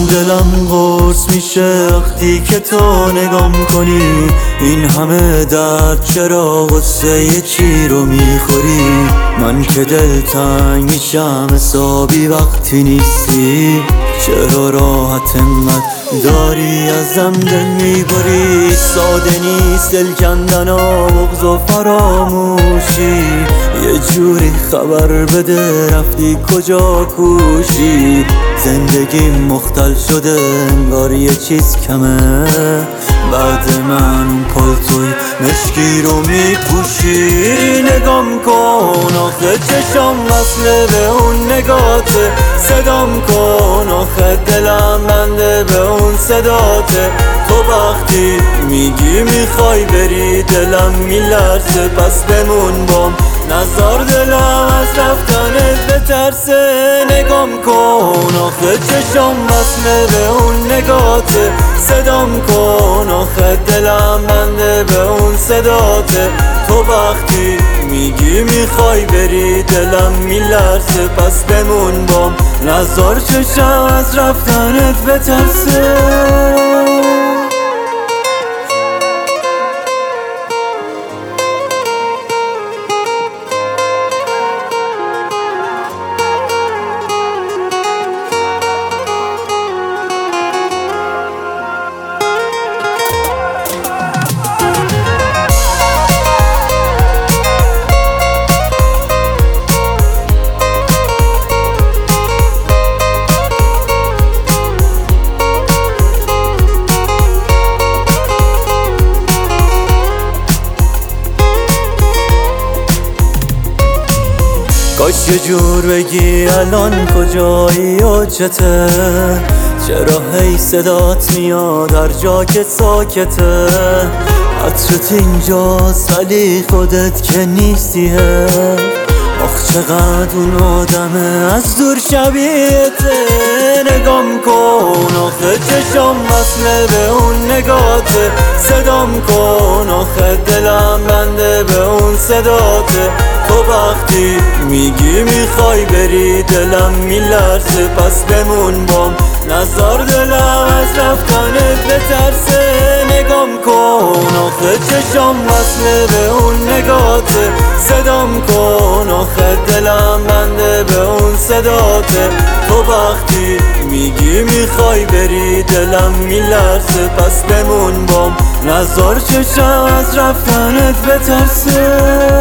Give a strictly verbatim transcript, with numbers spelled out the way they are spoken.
دلم قرص میشه وقتی که تو نگام کنی. این همه درد چرا غصه یه چی رو میخوری؟ من که دلتنگ میشم حسابی وقتی نیستی. چرا راحت همت داری ازم دل میبری؟ ساده نیست دل کندن و بغض و فراموشی. یه جوری خبر بده رفتی کجا کوشی. زندگی مختل شده انگار یه چیز کمه. بعد من اون پالتوی مشکی رو میپوشی. نگام کن آخه چشم وصله به اون نگاته. صدام کن آخه دلم بنده به اون صداته. تو وقتی میگی میخوای بری دلم میلرزه. پس بمون بام نزار دلم از رفتنت بترسه. نگام کن آخه چشم وصله به اون نگاته. صدام کن آخه دلم بنده به اون صداته. تو وقتی میگی میخوای بری دلم میلرزه. پس بمون بام نزار چشم از رفتنت بترسه. کاش یه جور بگی الان کجایی و چته. چرا هی صدات میاد هر جا که ساکته. عطرت اینجاست ولی خودت که نیستیه. آخ چقدر اون آدمه از دور شبیهته. نگام کن آخه چشم وصله به اون نگاته. صدام کن آخه دلم بنده به اون صداته. تو وقتی میگی میخوای بری دلم میلرزه. پس بمون بام نزار دلم از رفتنت بترسه. نگام کن آخه چشم وصله به اون نگاته. صدام کن آخه دلم بنده به اون صداته. تو وقتی میگی میخوای بری دلم میلرزه. پس بمون بام نزار چشم از رفتنت بترسه.